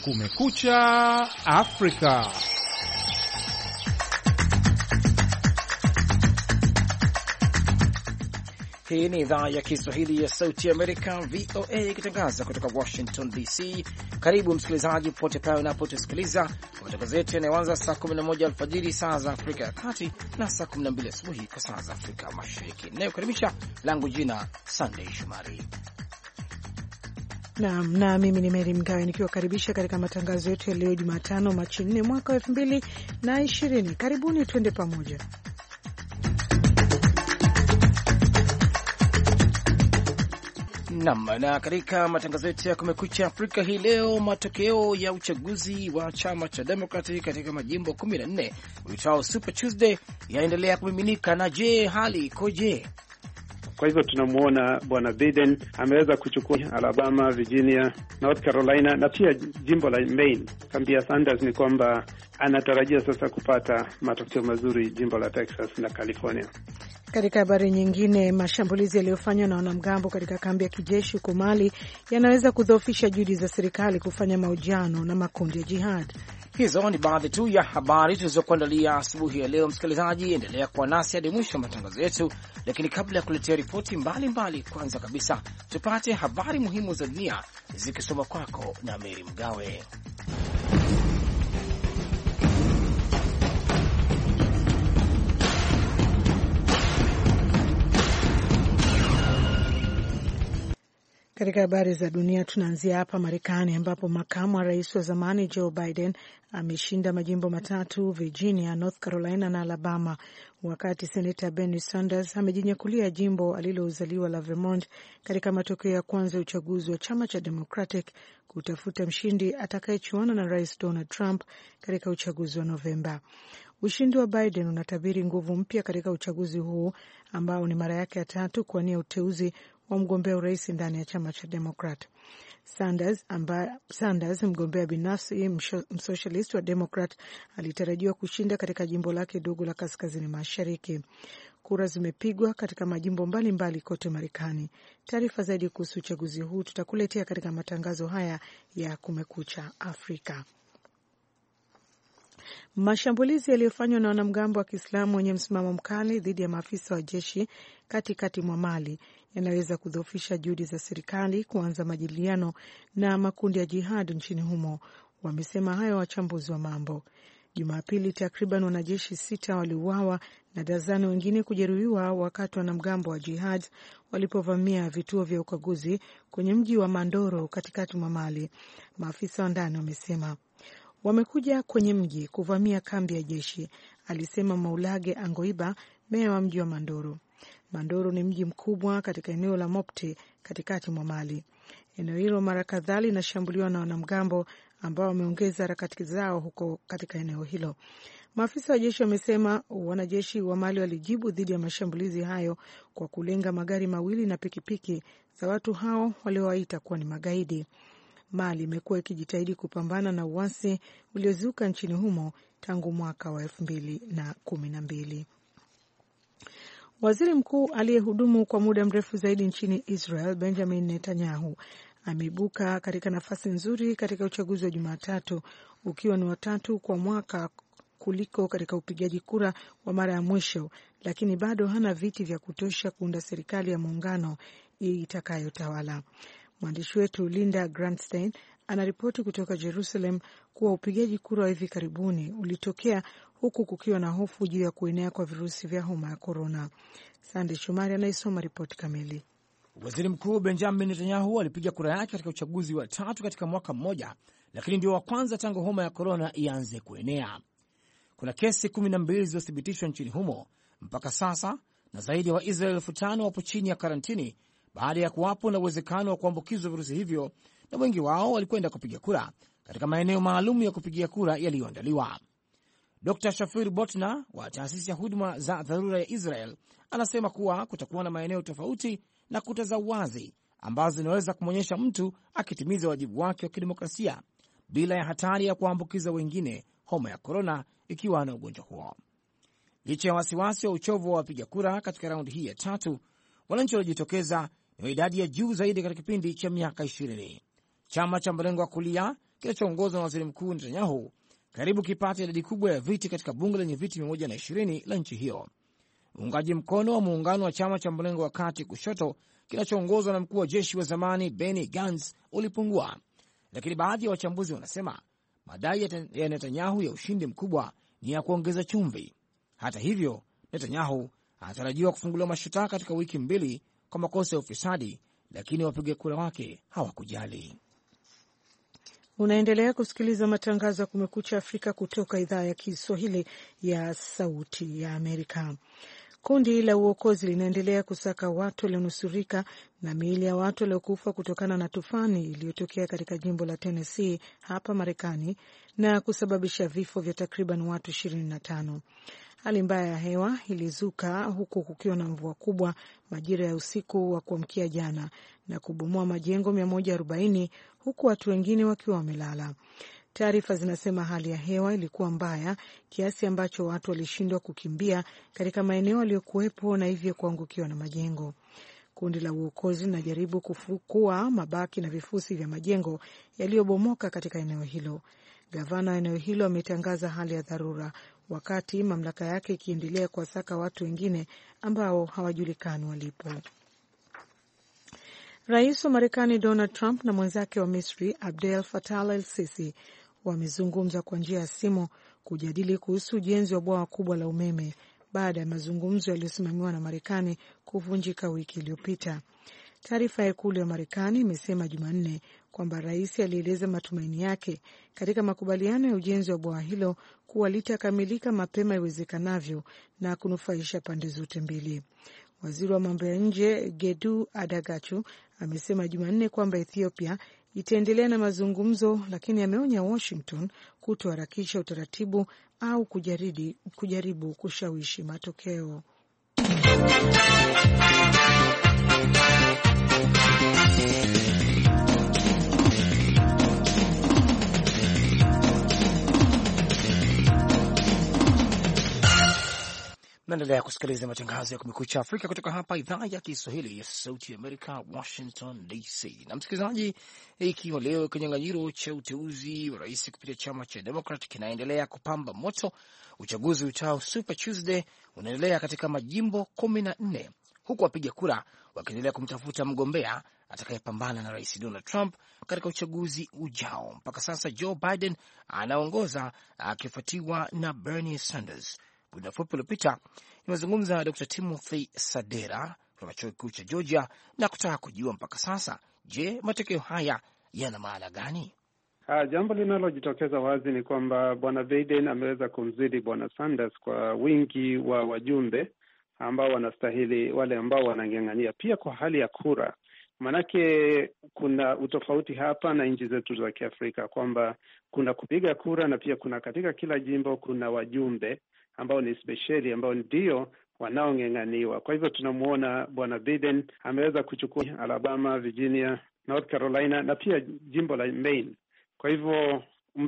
Kumekucha Afrika. Hii ni idhaa ya Kiswahili ya Sauti ya Amerika, VOA, ikitangaza kutoka Washington DC. Karibu msikilizaji popote pale unapotusikiliza. Matangazo yetu yanayoanza saa 11 alfajiri saa za Afrika ya Kati na saa 12 asubuhi kwa saa za Afrika Mashariki. Nayokaribisha langu jina Sunday Shumari. Na mimi ni Mary Mgawe nikiwakaribisha katika matangazo yetu ya leo Jumatano Machi 4 mwaka 2020. Karibuni twende pamoja. Na katika matangazo yetu ya Kumekucha Afrika hii leo, matokeo ya uchaguzi wa chama cha Democratic katika majimbo 14 uitao Super Tuesday yaendelea kumiminika. Na je, hali ikoje? Kwa hivyo tunamuona bwana Biden ameweza kuchukua Alabama, Virginia, North Carolina na pia jimbo la Maine. Kambia Sanders ni kwamba anatarajia sasa kupata matokeo mazuri jimbo la Texas na California. Katika habari nyingine, mashambulizi yaliyofanywa na wanamgambo katika kambi ya kijeshi huko Mali yanaweza kudhoofisha juhudi za serikali kufanya mahojiano na makundi ya jihad. Hizo ni baadhi tu ya habari tulizokuandalia asubuhi ya leo. Msikilizaji, endelea kuwa nasi hadi mwisho wa matangazo yetu, lakini kabla ya kuletea ripoti mbalimbali, kwanza kabisa tupate habari muhimu za dunia zikisoma kwako na Mary Mgawe. Katika habari za dunia tunaanzia hapa Marekani, ambapo makamu wa rais wa zamani Joe Biden ameshinda majimbo matatu, Virginia, North Carolina na Alabama, wakati Senator Bernie Sanders amejinyakulia jimbo alilozaliwa la Vermont katika matokeo ya kwanza ya uchaguzi wa chama cha Democratic kutafuta mshindi atakayechuana na Rais Donald Trump katika uchaguzi wa Novemba. Ushindi wa Biden unatabiri nguvu mpya katika uchaguzi huu ambao ni mara yake ya tatu kuwania uteuzi wa mgombea urais ndani ya chama cha Democrat. Sanders, mgombea binafsi msocialist wa Democrat, alitarajiwa kushinda katika jimbo lake dogo la kaskazini mashariki. Kura zimepigwa katika majimbo mbalimbali kote Marekani. Taarifa zaidi kuhusu uchaguzi huu tutakuletea katika matangazo haya ya Kumekucha Afrika. Mashambulizi yaliyofanywa na wanamgambo wa Kiislamu wenye msimamo mkali dhidi ya maafisa wa jeshi katikati mwa Mali yanaweza kudhoofisha juhudi za serikali kuanza majadiliano na makundi ya jihad nchini humo, wamesema hayo wachambuzi wa mambo. Jumapili, takriban wanajeshi 6 waliuawa na dazani wengine kujeruhiwa wakati wanamgambo wa jihad walipovamia vituo vya ukaguzi kwenye mji wa Mandoro katikati mwa Mali. Maafisa wa ndani wamesema wamekuja kwenye mji kuvamia kambi ya jeshi, alisema Maulage Angoiba, meya wa mji wa Mandoro. Mandoro ni mji mkubwa katika eneo la Mopti katikati mwa Mali. Eneo hilo mara kadhaa linashambuliwa na wanamgambo ambao wameongeza harakati zao huko katika eneo hilo. Maafisa wa jeshi wamesema wanajeshi wa Mali walijibu dhidi ya mashambulizi hayo kwa kulenga magari mawili na pikipiki za watu hao waliowaita kuwa ni magaidi. Mali imekuwa ikijitahidi kupambana na uasi uliozuka nchini humo tangu mwaka wa 2012. Waziri mkuu aliyehudumu kwa muda mrefu zaidi nchini Israel, Benjamin Netanyahu, ameibuka katika nafasi nzuri katika uchaguzi wa Jumatatu, ukiwa ni watatu kwa mwaka kuliko katika upigaji kura wa mara ya mwisho, lakini bado hana viti vya kutosha kuunda serikali ya muungano itakayotawala. Mwandishi wetu Linda Grantstein anaripoti kutoka Jerusalem kuwa upigaji kura wa hivi karibuni ulitokea huku kukiwa na hofu juu ya kuenea kwa virusi vya homa ya korona. Sande Shumari anaisoma ripoti kamili. Waziri Mkuu Benjamin Netanyahu alipiga kura yake katika uchaguzi wa tatu katika mwaka mmoja, lakini ndio wa kwanza tangu homa ya korona ianze kuenea. Kuna kesi 12 zilizothibitishwa nchini humo mpaka sasa, na zaidi ya Waisraeli 5,000 wapo chini ya karantini baada ya kuwapo na uwezekano wa kuambukizwa virusi hivyo, na wengi wao walikwenda kupiga kura katika maeneo maalum ya kupigia kura yaliyoandaliwa. Dr. Shafir Botna wa taasisi ya huduma za dharura ya Israel anasema kuwa kutakuwa na maeneo tofauti na kuta za uwazi ambazo zinaweza kumwonyesha mtu akitimiza wajibu wake wa kidemokrasia bila ya hatari ya kuambukiza wengine homa ya korona ikiwa na ugonjwa huo. Licha ya wasiwasi wa uchovu wa wapiga kura katika raundi hii ya tatu, wananchi waliojitokeza ni idadi ya juu zaidi katika kipindi cha miaka 20. Chama cha mrengo wa kulia kinachoongozwa na waziri mkuu Netanyahu karibu kipata idadi kubwa ya viti katika bunge lenye viti 120 la nchi hiyo. Uungaji mkono wa muungano wa chama cha mrengo wa kati kushoto kinachoongozwa na mkuu wa jeshi wa zamani Benny Gantz ulipungua, lakini baadhi ya wachambuzi wanasema madai ya Netanyahu ya ushindi mkubwa ni ya kuongeza chumvi. Hata hivyo, Netanyahu anatarajiwa kufunguliwa mashtaka katika wiki 2 kwa makosa ya ufisadi, lakini wapiga kura wake hawakujali. Unaendelea kusikiliza matangazo ya Kumekucha Afrika kutoka idhaa ya Kiswahili ya Sauti ya Amerika. Kundi la uokozi linaendelea kusaka watu walionusurika na miili ya watu waliokufa kutokana na tufani iliyotokea katika jimbo la Tennessee hapa Marekani na kusababisha vifo vya takriban watu 25. Hali mbaya ya hewa ilizuka huku kukiwa na mvua kubwa majira ya usiku wa kuamkia jana na kubomoa majengo 140 huku watu wengine wakiwa wamelala. Taarifa zinasema hali ya hewa ilikuwa mbaya kiasi ambacho watu walishindwa kukimbia katika maeneo yaliyokuwepo na hivyo kuangukiwa na majengo. Kundi la uokozi linajaribu kufukua mabaki na vifusi vya majengo yaliyobomoka katika eneo hilo. Gavana wa eneo hilo ametangaza hali ya dharura wakati mamlaka yake ikiendelea kuwasaka watu wengine ambao hawajulikani walipo. Rais wa Marekani Donald Trump na mwenzake wa Misri Abdel Fattah el-Sisi wamezungumza kwa njia ya simu kujadili kuhusu ujenzi wa bwawa kubwa la umeme baada ya mazungumzo yaliyosimamiwa na Marekani kuvunjika wiki iliyopita. Taarifa ya ikulu ya Marekani imesema Jumanne kwamba rais alieleza matumaini yake katika makubaliano ya ujenzi wa bwawa hilo kuwa litakamilika mapema iwezekanavyo na kunufaisha pande zote mbili. Waziri wa mambo ya nje Gedu Adagachu amesema Jumanne kwamba Ethiopia itaendelea na mazungumzo, lakini ameonya Washington kutoharakisha utaratibu au kujaribu kushawishi matokeo. Naendelea kusikiliza matangazo ya Kumekucha Afrika kutoka hapa idhaa ya Kiswahili ya Sauti ya Amerika, Washington DC. Na msikilizaji, ikiwa leo kinyang'anyiro cha uteuzi wa rais kupitia chama cha Democrat kinaendelea kupamba moto, uchaguzi utao Super Tuesday unaendelea katika majimbo 14 huku wapiga kura wakiendelea kumtafuta mgombea atakayepambana na rais Donald Trump katika uchaguzi ujao. Mpaka sasa Joe Biden anaongoza akifuatiwa na Bernie Sanders. Muda mfupi uliopita nimezungumza na Dr. Timothy Sadera kutoka chuo kikuu cha Georgia na kutaka kujua mpaka sasa, je, matokeo haya yana maana gani? Jambo linalojitokeza wazi ni kwamba bwana Biden ameweza kumzidi bwana Sanders kwa wingi wa wajumbe ambao wanastahili, wale ambao wanang'ang'ania, pia kwa hali ya kura. Manake kuna utofauti hapa na nchi zetu za Kiafrika kwamba kuna kupiga kura na pia kuna katika kila jimbo kuna wajumbe ambao ni speciali ambao ndio wanaong'ang'aniwa. Kwa hivyo tunamuona bwana Biden ameweza kuchukua Alabama, Virginia, North Carolina na pia jimbo la Maine. Kwa hivyo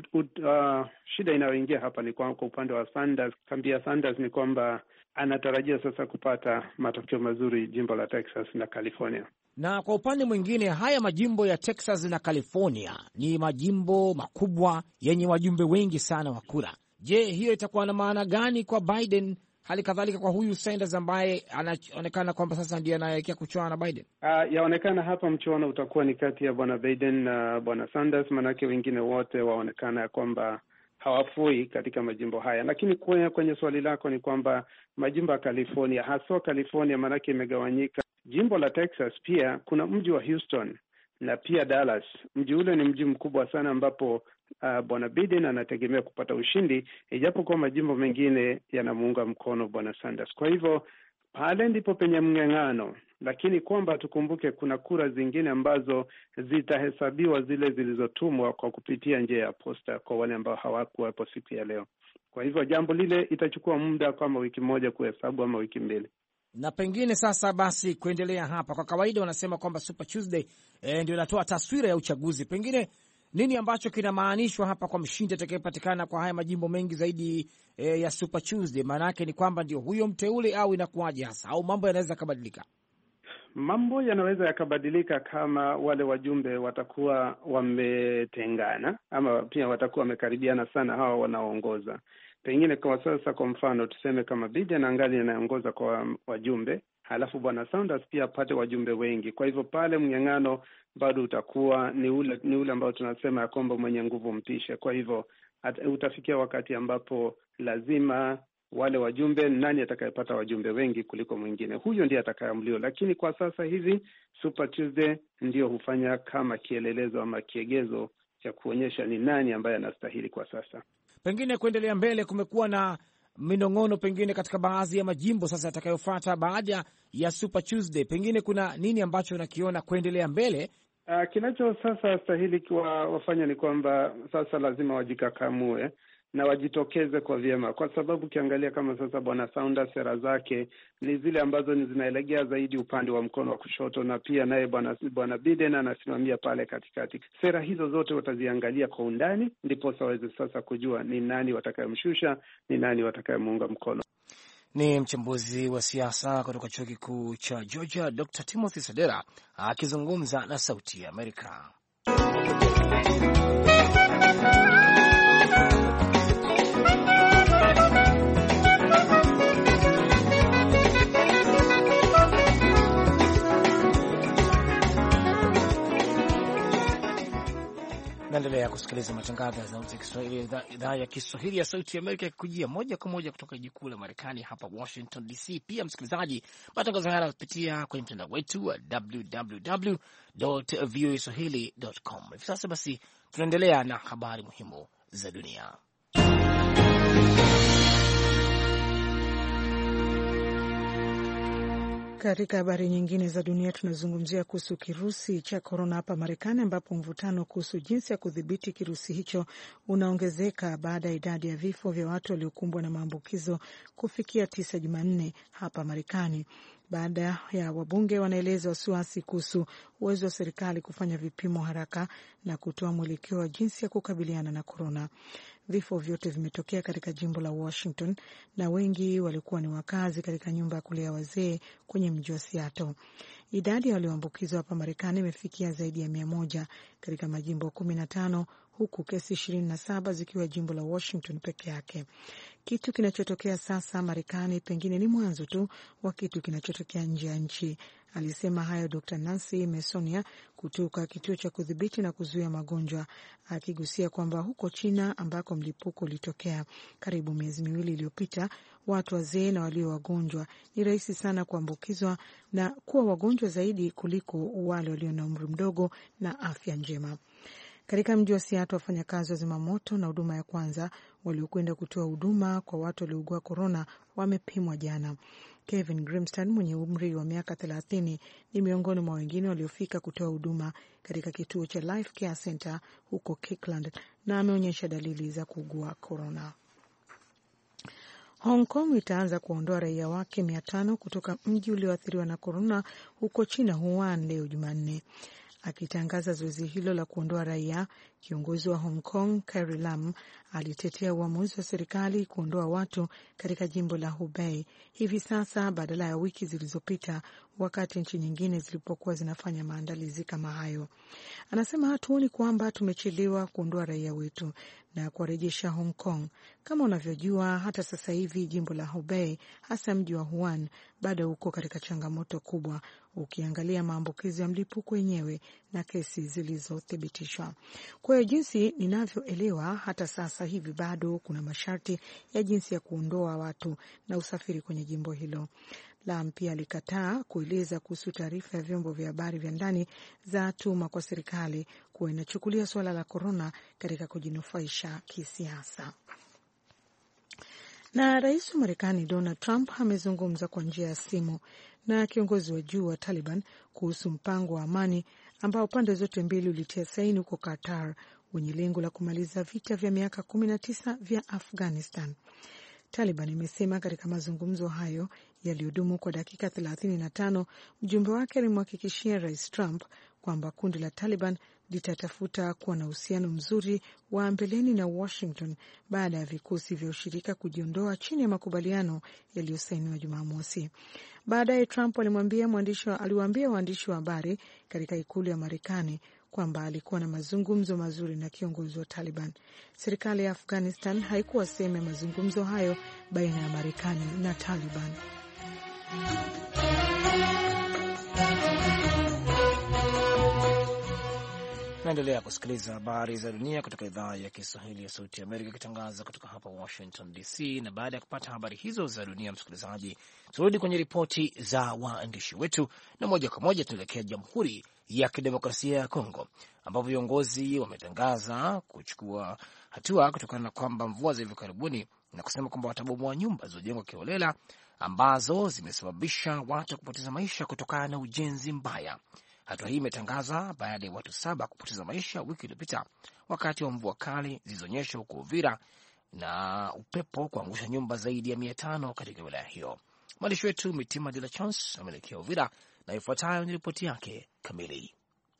shida inayoingia hapa ni kwa upande wa Sanders, kambi ya Sanders ni kwamba anatarajia sasa kupata matokeo mazuri jimbo la Texas na California. Na kwa upande mwingine, haya majimbo ya Texas na California ni majimbo makubwa yenye wajumbe wengi sana wa kura. Je, hiyo itakuwa na maana gani kwa Biden, hali kadhalika kwa huyu Sanders ambaye anaonekana kwamba sasa ndiye anaelekea kuchuana na Biden? Yaonekana hapa mchuano utakuwa ni kati ya bwana Biden na bwana Sanders, manake wengine wote waonekana kwamba hawafui katika majimbo haya. Lakini kwenye swali lako ni kwamba majimbo ya California, hasa California manake imegawanyika. Jimbo la Texas pia kuna mji wa Houston na pia Dallas. Mji ule ni mji mkubwa sana ambapo bwana Biden anategemea kupata ushindi, ijapo kwa majimbo mengine yanamuunga mkono bwana Sanders. Kwa hivyo pale ndipo penye mng'ang'ano, lakini kwamba tukumbuke kuna kura zingine ambazo zitahesabiwa, zile zilizotumwa kwa kupitia njia ya posta kwa wale ambao hawakuwepo siku ya leo. Kwa hivyo jambo lile itachukua muda kama wiki moja kuhesabu ama wiki 2. Na pengine sasa basi kuendelea hapa, kwa kawaida wanasema kwamba Super Tuesday ndio inatoa taswira ya uchaguzi. Pengine nini ambacho kinamaanishwa hapa kwa mshindi atakayepatikana kwa haya majimbo mengi zaidi ya Super Tuesday? Maana yake ni kwamba ndio huyo mteule au inakuwaje hasa, au mambo yanaweza kubadilika? mambo yanaweza yakabadilika kama wale wajumbe watakuwa wametengana, ama pia watakuwa wamekaribiana sana hawa wanaoongoza. Pengine kwa sasa, kwa mfano tuseme kama Biden angali anaongoza kwa wajumbe, halafu bwana Sanders pia apate wajumbe wengi. Kwa hivyo pale mnyang'ano bado utakuwa ni ule ambao tunasema ya kwamba mwenye nguvu mpishe. Kwa hivyo utafikia wakati ambapo lazima wale wajumbe, nani atakayepata wajumbe wengi kuliko mwingine, huyo ndiye atakayeamliwa. Lakini kwa sasa hivi Super Tuesday ndio hufanya kama kielelezo ama kiegezo cha kuonyesha ni nani ambaye anastahili kwa sasa. Pengine kuendelea mbele, kumekuwa na minong'ono pengine katika baadhi ya majimbo sasa yatakayofuata baada ya Super Tuesday. Pengine kuna nini ambacho unakiona kuendelea mbele? Kinacho sasa stahili wafanya ni kwamba sasa lazima wajikakamue na wajitokeze kwa vyema, kwa sababu ukiangalia kama sasa bwana Sanders, sera zake ni zile ambazo zinaelegea zaidi upande wa mkono wa kushoto, na pia naye bwana Biden anasimamia pale katikati. Sera hizo zote wataziangalia kwa undani, ndipo waweze sasa kujua ni nani watakayemshusha, ni nani watakayemuunga mkono. Ni mchambuzi wa siasa kutoka chuo kikuu cha Georgia, Dr. Timothy Sadera akizungumza na Sauti ya Amerika. Naendelea kusikiliza matangazo ya idhaa ya Kiswahili ya Sauti ya Amerika yakikujia moja kwa moja kutoka jiji kuu la Marekani hapa Washington DC. Pia msikilizaji, matangazo haya yanapitia kwenye mtandao wetu wa www.voaswahili.com. Hivi sasa basi tunaendelea na habari muhimu za dunia. Katika habari nyingine za dunia tunazungumzia kuhusu kirusi cha korona hapa Marekani, ambapo mvutano kuhusu jinsi ya kudhibiti kirusi hicho unaongezeka baada ya idadi ya vifo vya watu waliokumbwa na maambukizo kufikia 9 Jumanne hapa Marekani. Baada ya wabunge wanaeleza wasiwasi kuhusu uwezo wa serikali kufanya vipimo haraka na kutoa mwelekeo wa jinsi ya kukabiliana na korona. Vifo vyote vimetokea katika jimbo la Washington na wengi walikuwa ni wakazi katika nyumba ya kulea wazee kwenye mji wa Seattle. Idadi ya walioambukizwa hapa Marekani imefikia zaidi ya 100 katika majimbo 15, huku kesi 27 zikiwa jimbo la Washington peke yake. Kitu kinachotokea sasa Marekani pengine ni mwanzo tu wa kitu kinachotokea nje ya nchi. Alisema hayo Dr. Nancy Mesonia kutoka kituo cha kudhibiti na kuzuia magonjwa, akigusia kwamba huko China ambako mlipuko ulitokea karibu miezi 2 iliyopita, watu wazee na walio wagonjwa ni rahisi sana kuambukizwa na kuwa wagonjwa zaidi kuliko wale walio na umri mdogo na afya njema. Katika mji wa Seattle, wafanyakazi wa zimamoto na huduma ya kwanza waliokwenda kutoa huduma kwa watu waliougua korona wamepimwa jana. Kevin Grimston mwenye umri wa miaka 30 ni miongoni mwa wengine waliofika kutoa huduma katika kituo cha Life Care Center huko Kirkland na ameonyesha dalili za kuugua korona. Hong Kong itaanza kuondoa raia wake 500 kutoka mji ulioathiriwa na korona huko China, Wuhan, leo Jumanne. Akitangaza zoezi hilo la kuondoa raia, kiongozi wa Hong Kong Carrie Lam alitetea uamuzi wa serikali kuondoa watu katika jimbo la Hubei hivi sasa badala ya wiki zilizopita wakati nchi nyingine zilipokuwa zinafanya maandalizi kama hayo. Anasema hatuoni kwamba tumechelewa kuondoa raia wetu na kuwarejesha Hong Kong. Kama unavyojua, hata sasa hivi jimbo la Hubei, hasa mji wa Wuhan, bado uko katika changamoto kubwa ukiangalia maambukizi ya mlipuko wenyewe na kesi zilizothibitishwa. Kwa hiyo jinsi ninavyoelewa, hata sasa hivi bado kuna masharti ya jinsi ya kuondoa watu na usafiri kwenye jimbo hilo. Lam pia alikataa kueleza kuhusu taarifa ya vyombo vya habari vya ndani za tuma kwa serikali kuwa inachukulia suala la korona katika kujinufaisha kisiasa. Na rais wa Marekani Donald Trump amezungumza kwa njia ya simu na kiongozi wa juu wa Taliban kuhusu mpango wa amani ambao pande zote mbili ulitia saini huko Qatar wenye lengo la kumaliza vita vya miaka 19 vya Afghanistan. Taliban imesema katika mazungumzo hayo yaliyodumu kwa dakika 35, mjumbe wake alimhakikishia Rais Trump kwamba kundi la Taliban litatafuta kuwa na uhusiano mzuri wa mbeleni na Washington baada ya vikosi vya ushirika kujiondoa chini ya makubaliano yaliyosainiwa Jumamosi. Baadaye Trump aliwaambia waandishi wa habari katika ikulu ya Marekani kwamba alikuwa na mazungumzo mazuri na kiongozi wa Taliban. Serikali ya Afghanistan haikuwa sehemu ya mazungumzo hayo baina ya Marekani na Taliban. Naendelea kusikiliza habari za dunia kutoka idhaa ya Kiswahili ya Sauti ya Amerika ikitangaza kutoka hapa Washington DC. Na baada ya kupata habari hizo za dunia, msikilizaji, turudi kwenye ripoti za waandishi wetu, na moja kwa moja tunaelekea Jamhuri ya Kidemokrasia ya Kongo ambapo viongozi wametangaza kuchukua hatua kutokana na kwamba mvua za hivi karibuni, na kusema kwamba watabomoa nyumba zilizojengwa kiholela ambazo zimesababisha watu kupoteza maisha kutokana na ujenzi mbaya. Hatua hii imetangazwa baada ya watu 7 kupoteza maisha wiki iliyopita wakati wa mvua kali zilizonyesha huko Uvira na upepo kuangusha nyumba zaidi ya 500 katika wilaya hiyo. Mwandishi wetu Mitima de la Chance ameelekea Uvira na ifuatayo ni ripoti yake kamili.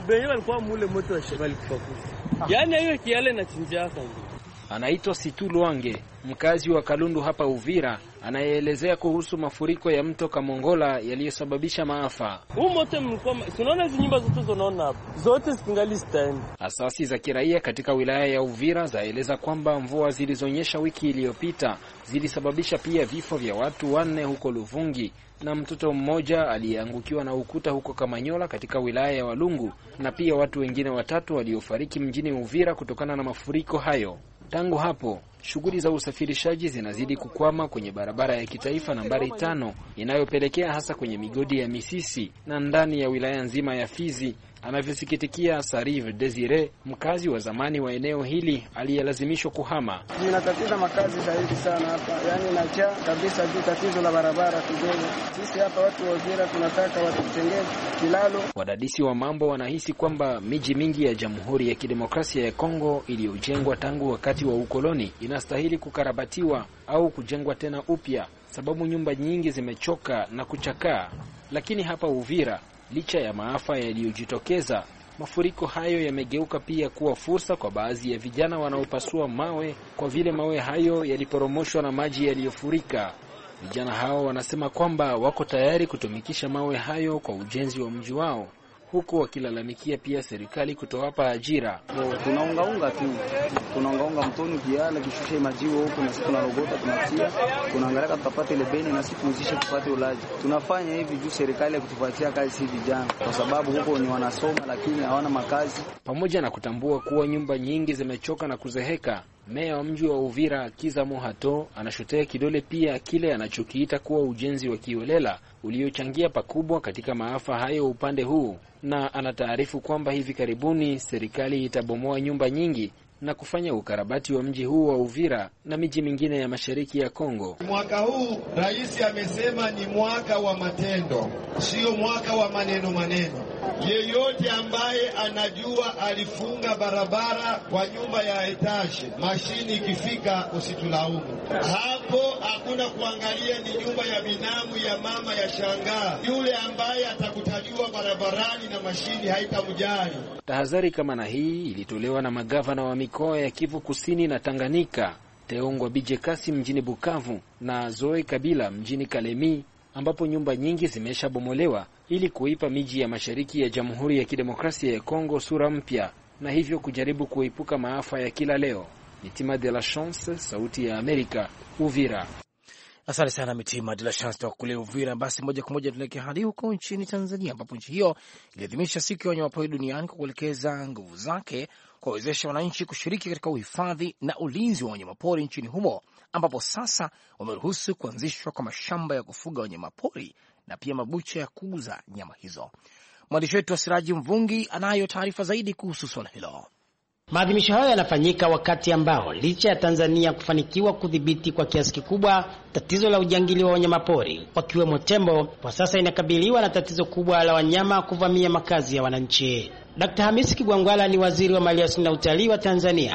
Anaitwa Situ Lwange, mkazi wa Kalundu hapa Uvira, anayeelezea kuhusu mafuriko ya mto Kamongola yaliyosababisha maafa. Moto mlikuwa, unaona hizo nyumba zote unaona hapo, zote zingali stand. Asasi za kiraia katika wilaya ya Uvira zaeleza kwamba mvua zilizonyesha wiki iliyopita zilisababisha pia vifo vya watu 4 huko Luvungi na mtoto mmoja aliyeangukiwa na ukuta huko Kamanyola katika wilaya ya Walungu, na pia watu wengine 3 waliofariki mjini Uvira kutokana na mafuriko hayo. Tangu hapo, shughuli za usafirishaji zinazidi kukwama kwenye barabara ya kitaifa nambari 5 inayopelekea hasa kwenye migodi ya Misisi na ndani ya wilaya nzima ya Fizi, anavyosikitikia Sarive Desire, mkazi wa zamani wa eneo hili aliyelazimishwa kuhama. Ninatatiza makazi zaidi sana hapa, yani najaa kabisa juu tatizo la barabara kidogo. Sisi hapa watu wa Uvira tunataka watutengeze kilalo. Wadadisi wa mambo wanahisi kwamba miji mingi ya Jamhuri ya Kidemokrasia ya Kongo iliyojengwa tangu wakati wa ukoloni inastahili kukarabatiwa au kujengwa tena upya, sababu nyumba nyingi zimechoka na kuchakaa. Lakini hapa Uvira, licha ya maafa yaliyojitokeza, mafuriko hayo yamegeuka pia kuwa fursa kwa baadhi ya vijana wanaopasua mawe, kwa vile mawe hayo yaliporomoshwa na maji yaliyofurika. Vijana hao wanasema kwamba wako tayari kutumikisha mawe hayo kwa ujenzi wa mji wao, huku wakilalamikia pia serikali kutowapa ajira. Tunaungaunga tu, tunaungaunga mtoni kiala kishushe majiwe huko, na sisi tunarogota tunatia, tunaangalia tutapata ile beni na sisi tuuzishe tupate ulaji. Tunafanya hivi juu serikali ya kutupatia kazi si vijana, kwa sababu huko ni wanasoma lakini hawana makazi. Pamoja na kutambua kuwa nyumba nyingi zimechoka na kuzeheka, meya wa mji wa Uvira Kiza Mohato anashotea kidole pia kile anachokiita kuwa ujenzi wa kiolela uliochangia pakubwa katika maafa hayo upande huu, na anataarifu kwamba hivi karibuni serikali itabomoa nyumba nyingi na kufanya ukarabati wa mji huu wa Uvira na miji mingine ya mashariki ya Kongo. Mwaka huu rais amesema ni mwaka wa matendo, sio mwaka wa maneno. Yeyote ambaye anajua alifunga barabara kwa nyumba ya etaje, mashini ikifika usitulaumu. Hapo hakuna kuangalia ni nyumba ya binamu ya mama ya shangaa. Yule ambaye atakutaliwa barabarani na mashini haitamjali. Tahadhari kama na hii ilitolewa na magavana wa mikoa ya Kivu Kusini na Tanganyika, Teongwa Bije Kasi mjini Bukavu na Zoe Kabila mjini Kalemi, ambapo nyumba nyingi zimeshabomolewa ili kuipa miji ya mashariki ya Jamhuri ya Kidemokrasia ya Kongo sura mpya na hivyo kujaribu kuepuka maafa ya kila leo. Mitima de la Chance, Sauti ya Amerika, Uvira. Asante sana Mitima de la Chance toka kule Uvira. Basi moja kwa moja tunaelekea hadi huko nchini Tanzania, ambapo nchi hiyo iliadhimisha siku ya wanyamapori duniani kwa kuelekeza nguvu zake kuwawezesha wananchi kushiriki katika uhifadhi na ulinzi wa wanyamapori nchini humo, ambapo sasa wameruhusu kuanzishwa kwa mashamba ya kufuga wanyamapori na pia mabucha ya kuuza nyama hizo. Mwandishi wetu wa Siraji Mvungi anayo taarifa zaidi kuhusu swala hilo. Maadhimisho hayo yanafanyika wakati ambao licha ya Tanzania kufanikiwa kudhibiti kwa kiasi kikubwa tatizo la ujangili wa wanyamapori wakiwemo tembo, kwa sasa inakabiliwa na tatizo kubwa la wanyama kuvamia makazi ya wananchi. Dr. Hamisi Kigwangwala ni waziri wa maliasili na utalii wa Tanzania.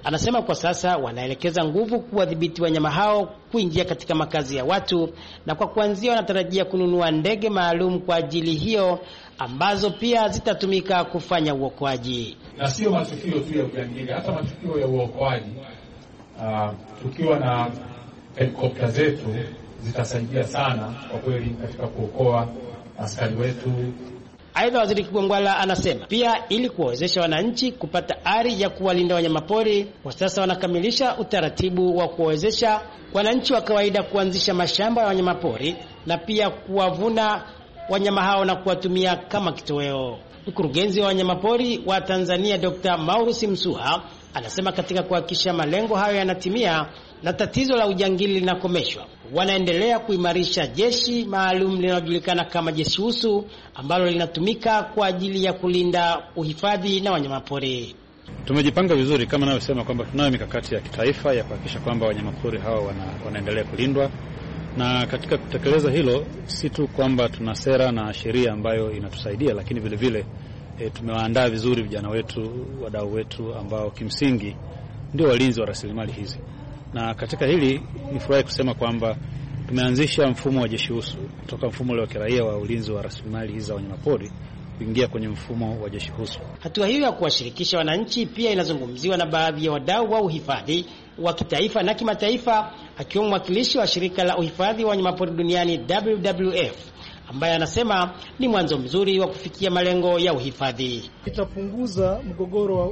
Anasema kwa sasa wanaelekeza nguvu kuwadhibiti wanyama hao kuingia katika makazi ya watu, na kwa kuanzia wanatarajia kununua ndege maalum kwa ajili hiyo ambazo pia zitatumika kufanya uokoaji. Na sio matukio tu ya ujangili, hata matukio ya uokoaji. Tukiwa na helikopta zetu zitasaidia sana kwa kweli katika kuokoa askari wetu. Aidha, Waziri Kigwangalla anasema pia ili kuwezesha wananchi kupata ari ya kuwalinda wanyamapori, kwa sasa wanakamilisha utaratibu wa kuwezesha wananchi wa kawaida kuanzisha mashamba ya wanyamapori na pia kuwavuna wanyama hao na kuwatumia kama kitoweo. Mkurugenzi wa wanyamapori wa Tanzania Dr. Maurus Msuha anasema katika kuhakikisha malengo hayo yanatimia na tatizo la ujangili linakomeshwa, wanaendelea kuimarisha jeshi maalum linalojulikana kama Jeshi Usu ambalo linatumika kwa ajili ya kulinda uhifadhi na wanyamapori. Tumejipanga vizuri kama ninavyosema kwamba tunayo mikakati ya kitaifa ya kuhakikisha kwamba wanyamapori hao wanaendelea kulindwa. Na katika kutekeleza hilo, si tu kwamba tuna sera na sheria ambayo inatusaidia, lakini vile vile tumewaandaa vizuri vijana wetu, wadau wetu ambao kimsingi ndio walinzi wa rasilimali hizi. Na katika hili nifurahi kusema kwamba tumeanzisha mfumo wa Jeshi Usu kutoka mfumo ule wa kiraia wa ulinzi wa rasilimali hizi za wanyamapori kuingia kwenye mfumo wa Jeshi Usu. Hatua hiyo ya kuwashirikisha wananchi pia inazungumziwa na baadhi ya wadau wa uhifadhi wa kitaifa na kimataifa, akiwemo mwakilishi wa shirika la uhifadhi wa wanyamapori duniani WWF, ambaye anasema ni mwanzo mzuri wa kufikia malengo ya uhifadhi. Itapunguza mgogoro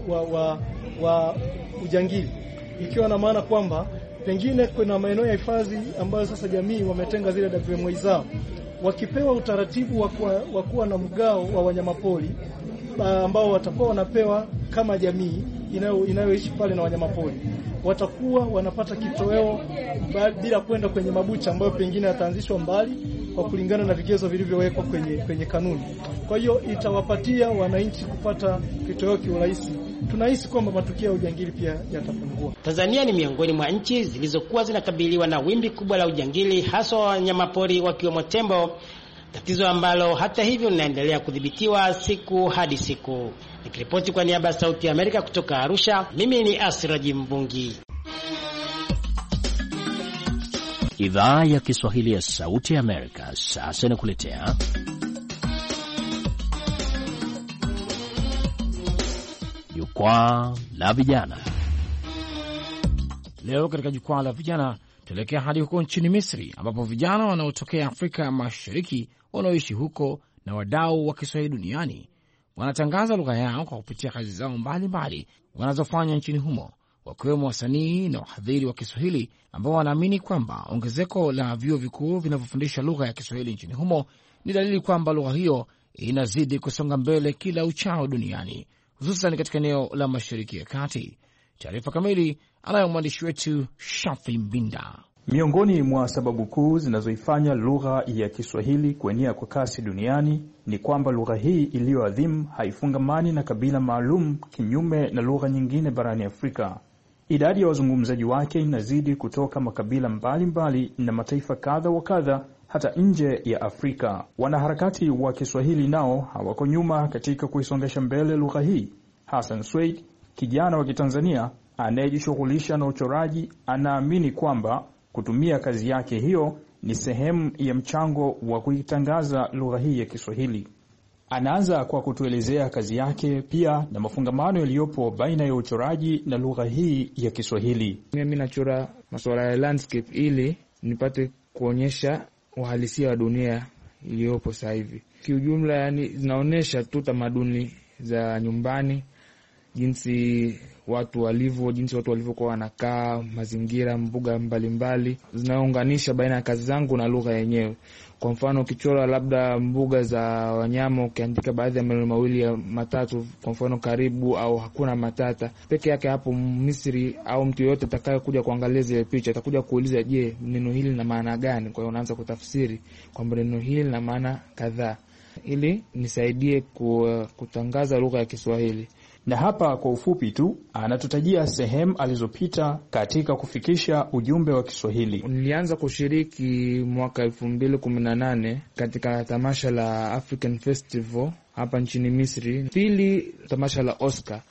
wa ujangili, ikiwa na maana kwamba pengine kuna maeneo ya hifadhi ambayo sasa jamii wametenga zile WMO zao, wakipewa utaratibu wa kuwa na mgao wa wanyamapori ambao watakuwa wanapewa kama jamii inayoishi pale na wanyamapori, watakuwa wanapata kitoweo bila kwenda kwenye mabucha ambayo pengine yataanzishwa mbali kwa kulingana na vigezo vilivyowekwa kwenye kanuni. Kwa hiyo itawapatia wananchi kupata kitoweo kiurahisi. Tunahisi kwamba matukio ya ujangili pia yatapungua. Tanzania ni miongoni mwa nchi zilizokuwa zinakabiliwa na wimbi kubwa la ujangili, hasa wanyamapori wakiwemo tembo, tatizo ambalo hata hivyo linaendelea kudhibitiwa siku hadi siku. Nikiripoti kwa niaba ya Sauti ya Amerika kutoka Arusha, mimi ni Asiraji Mbungi. Idhaa ya Kiswahili ya Sauti ya Amerika sasa inakuletea Jukwaa la Vijana. Leo katika Jukwaa la Vijana tuelekea hadi huko nchini Misri, ambapo vijana wanaotokea Afrika Mashariki wanaoishi huko na wadau wa Kiswahili duniani wanatangaza lugha yao kwa kupitia kazi zao mbalimbali wanazofanya nchini humo, wakiwemo wasanii na wahadhiri wa Kiswahili ambao wanaamini kwamba ongezeko la vyuo vikuu vinavyofundisha lugha ya Kiswahili nchini humo ni dalili kwamba lugha hiyo inazidi kusonga mbele kila uchao duniani, hususan katika eneo la Mashariki ya Kati. Taarifa kamili anayo mwandishi wetu Shafi Mbinda. Miongoni mwa sababu kuu zinazoifanya lugha ya Kiswahili kuenea kwa kasi duniani ni kwamba lugha hii iliyoadhimu haifungamani na kabila maalum, kinyume na lugha nyingine barani Afrika. Idadi ya wazungumzaji wake inazidi kutoka makabila mbalimbali na mataifa kadha wa kadha hata nje ya Afrika. Wanaharakati wa Kiswahili nao hawako nyuma katika kuisongesha mbele lugha hii. Hassan Sweid, kijana wa Kitanzania anayejishughulisha na uchoraji, anaamini kwamba kutumia kazi yake hiyo ni sehemu ya mchango wa kuitangaza lugha hii ya Kiswahili. Anaanza kwa kutuelezea kazi yake pia na mafungamano yaliyopo baina ya uchoraji na lugha hii ya Kiswahili. Mimi nachora masuala ya landscape ili nipate kuonyesha uhalisia wa dunia iliyopo sasa hivi. Kiujumla, yani zinaonesha tu tamaduni za nyumbani, jinsi watu walivyokuwa wanakaa, mazingira, mbuga mbalimbali, zinaunganisha baina ya kazi zangu na lugha yenyewe. Kwa mfano, ukichora labda mbuga za wanyama, ukiandika baadhi ya maneno mawili ya matatu, kwa mfano karibu au hakuna matata, peke yake hapo Misri au mtu yote atakayekuja kuangalia zile picha atakuja kuuliza, je, neno hili lina maana gani? Kwa hiyo unaanza kutafsiri kwamba neno hili lina maana kadhaa, ili nisaidie kutangaza lugha ya Kiswahili. Na hapa kwa ufupi tu anatutajia sehemu alizopita katika kufikisha ujumbe wa Kiswahili. Nilianza kushiriki mwaka 2018 katika tamasha la African Festival hapa nchini Misri. Pili, tamasha la Oscar.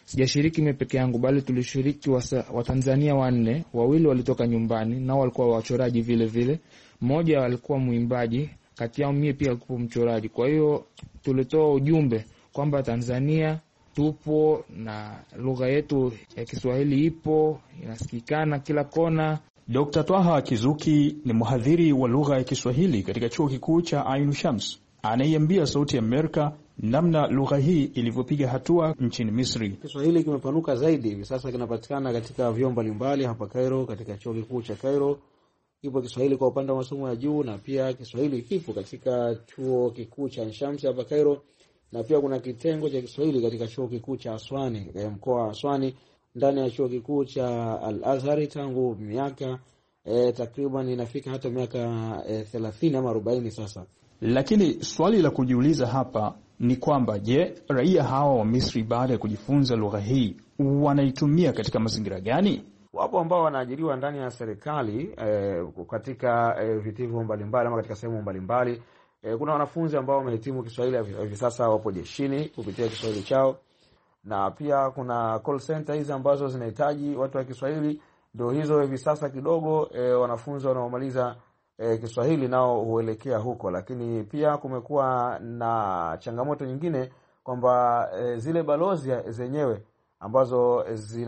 sijashiriki mimi peke yangu, bali tulishiriki Watanzania 4, 2 walitoka nyumbani nao walikuwa wachoraji vile vile, mmoja alikuwa muimbaji, kati yao mimi pia alikuwa mchoraji. Kwa hiyo tulitoa ujumbe kwamba Tanzania tupo na lugha yetu ya Kiswahili ipo, inasikikana kila kona. Dr. Twaha Kizuki ni mhadhiri wa lugha ya Kiswahili katika chuo kikuu cha Ain Shams. Anaiambia Sauti ya Amerika namna lugha hii ilivyopiga hatua nchini Misri. Kiswahili kimepanuka zaidi, hivi sasa kinapatikana katika vyuo mbalimbali hapa Cairo, katika chuo kikuu cha Cairo. Ipo Kiswahili kwa upande wa masomo ya juu, na pia Kiswahili kipo katika chuo kikuu cha Ain Shams hapa Cairo, na pia kuna kitengo cha Kiswahili katika chuo kikuu cha Aswani, mkoa wa Aswani, ndani ya chuo kikuu cha Al-Azhar tangu miaka takriban inafika hata miaka 30 ama 40 sasa. Lakini swali la kujiuliza hapa ni kwamba je, raia hawa wa Misri baada ya kujifunza lugha hii wanaitumia katika mazingira gani? Wapo ambao wanaajiriwa ndani ya serikali katika vitivo mbalimbali ama katika sehemu mbalimbali. Kuna wanafunzi ambao wamehitimu Kiswahili hivi sasa wapo jeshini kupitia Kiswahili chao, na pia kuna call center hizi ambazo zinahitaji watu wa Kiswahili, ndio hizo hivi sasa kidogo wanafunzi wanaomaliza Kiswahili nao huelekea huko. Lakini pia kumekuwa na changamoto nyingine kwamba zile balozi zenyewe ambazo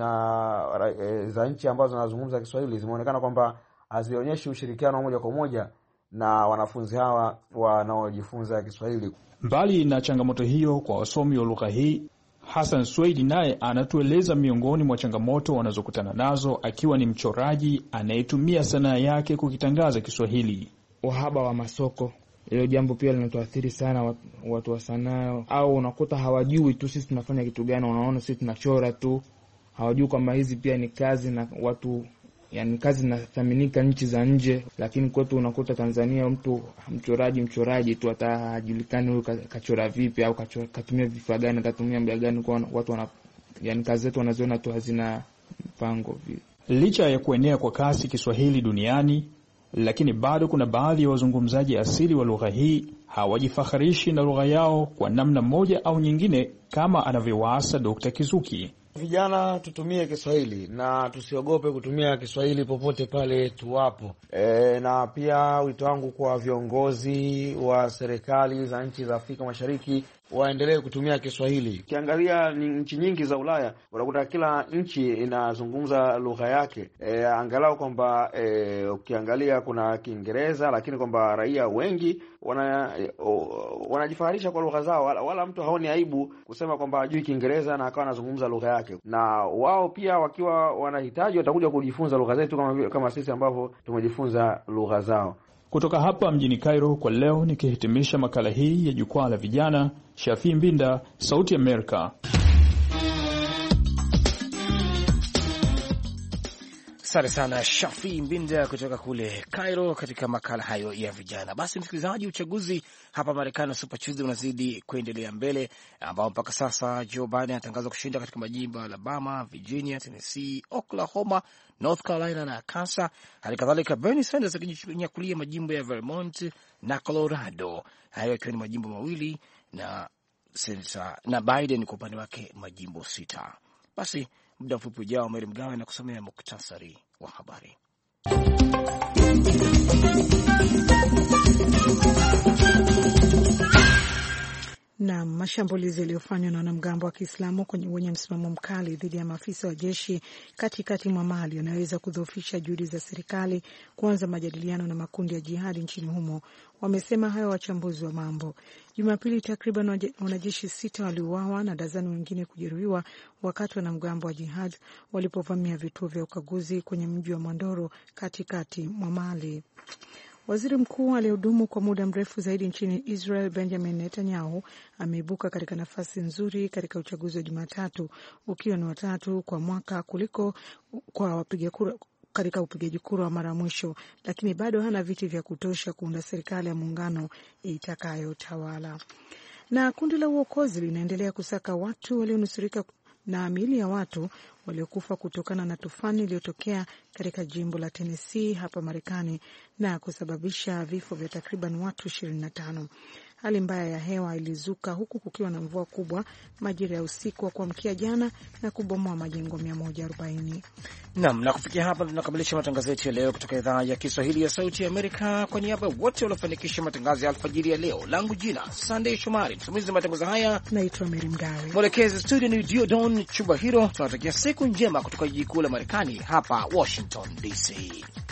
za nchi ambazo zinazungumza Kiswahili zimeonekana kwamba hazionyeshi ushirikiano moja kwa moja na wanafunzi hawa wanaojifunza Kiswahili. Mbali na changamoto hiyo kwa wasomi wa lugha hii, Hassan Sweidi naye anatueleza miongoni mwa changamoto wanazokutana nazo akiwa ni mchoraji anayetumia sanaa yake kukitangaza Kiswahili. Uhaba wa masoko, hilo jambo pia linatuathiri sana watu wa sanaa, au unakuta hawajui tu sisi tunafanya kitu gani, unaona sisi tunachora tu, hawajui kwamba hizi pia ni kazi na watu, yani kazi inathaminika nchi za nje. Lakini kwetu unakuta Tanzania mtu mchoraji tu, hata hajulikani huyu kachora vipi au katumia vifaa gani, katumia muda gani, kwa watu yani kazi zetu wanaziona tu hazina mpango vile. Licha ya kuenea kwa kasi Kiswahili duniani, lakini bado kuna baadhi ya wazungumzaji asili wa lugha hii hawajifaharishi na lugha yao kwa namna moja au nyingine, kama anavyowaasa Dr. Kizuki. Vijana tutumie Kiswahili na tusiogope kutumia Kiswahili popote pale tuwapo. Na pia wito wangu kwa viongozi wa serikali za nchi za Afrika Mashariki waendelee kutumia Kiswahili. Ukiangalia nchi nyingi za Ulaya, unakuta kila nchi inazungumza lugha yake. Angalau kwamba ukiangalia kuna Kiingereza, lakini kwamba raia wengi wanajifaharisha kwa lugha zao, wala mtu haoni aibu kusema kwamba hajui Kiingereza na akawa anazungumza lugha yake. Na wao pia wakiwa wanahitaji watakuja kujifunza lugha zetu kama sisi ambavyo tumejifunza lugha zao. Kutoka hapa mjini Cairo kwa leo, nikihitimisha makala hii ya jukwaa la vijana, Shafi Mbinda, Sauti ya Amerika. Asante sana Shafi Mbinda kutoka kule Cairo katika makala hayo ya vijana. Basi msikilizaji, uchaguzi hapa Marekani, Super Tuesday, unazidi kuendelea mbele, ambao mpaka sasa Joe Biden anatangaza kushinda katika majimbo ya Alabama, Virginia, Tennessee, Oklahoma, North Carolina na Arkansas. Halikadhalika Bernie Sanders akijinyakulia majimbo ya Vermont na Colorado, hayo yakiwa ni majimbo mawili, na Biden kwa upande wake majimbo 6. Basi muda mfupi ujao Mary Mgawe na kusomea muktasari wa habari. Na mashambulizi yaliyofanywa na wanamgambo wa Kiislamu wenye msimamo mkali dhidi ya maafisa wa jeshi katikati mwa Mali yanaweza kudhoofisha juhudi za serikali kuanza majadiliano na makundi ya jihadi nchini humo, wamesema hayo wachambuzi wa mambo. Jumapili takriban wanajeshi 6 waliuawa na dazani wengine kujeruhiwa wakati wanamgambo wa jihad walipovamia vituo vya ukaguzi kwenye mji wa Mondoro katikati mwa Mali. Waziri mkuu aliyehudumu kwa muda mrefu zaidi nchini Israel, Benjamin Netanyahu, ameibuka katika nafasi nzuri katika uchaguzi wa Jumatatu, ukiwa ni watatu kwa mwaka kuliko kwa wapiga kura katika upigaji kura wa mara mwisho, lakini bado hana viti vya kutosha kuunda serikali ya muungano itakayotawala. Na kundi la uokozi linaendelea kusaka watu walionusurika na miili ya watu waliokufa kutokana na tufani iliyotokea katika jimbo la Tennessee hapa Marekani na kusababisha vifo vya takriban watu 25. Hali mbaya ya hewa ilizuka huku kukiwa na mvua kubwa majira ya usiku wa kuamkia jana na kubomoa majengo 140. Naam, na kufikia hapa tunakamilisha matangazo yetu ya leo kutoka idhaa ya Kiswahili ya Sauti ya Amerika. Kwa niaba ya wote waliofanikisha matangazo ya alfajiri ya leo, langu jina Sunday Shomari, msimamizi wa matangazo haya naitwa Mary Mgawe, mwelekezi studio ni Diodon Chubahiro. Tunatakia siku njema kutoka jiji kuu la Marekani hapa Washington DC.